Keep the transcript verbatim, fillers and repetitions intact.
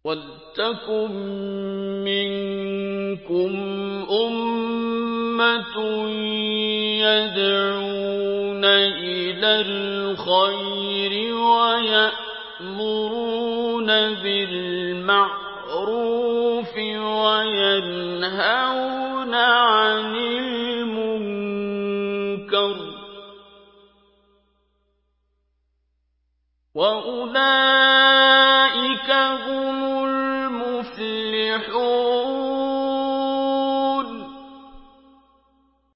وَلْتَكُن مِّنكُمْ أُمَّةٌ يَدْعُونَ إِلَى الْخَيْرِ وَيَأْمُرُونَ بِالْمَعْرُوفِ وَيَنْهَوْنَ عَنِ الْمُنكَرِ ۚ وَأُولَٰئِكَ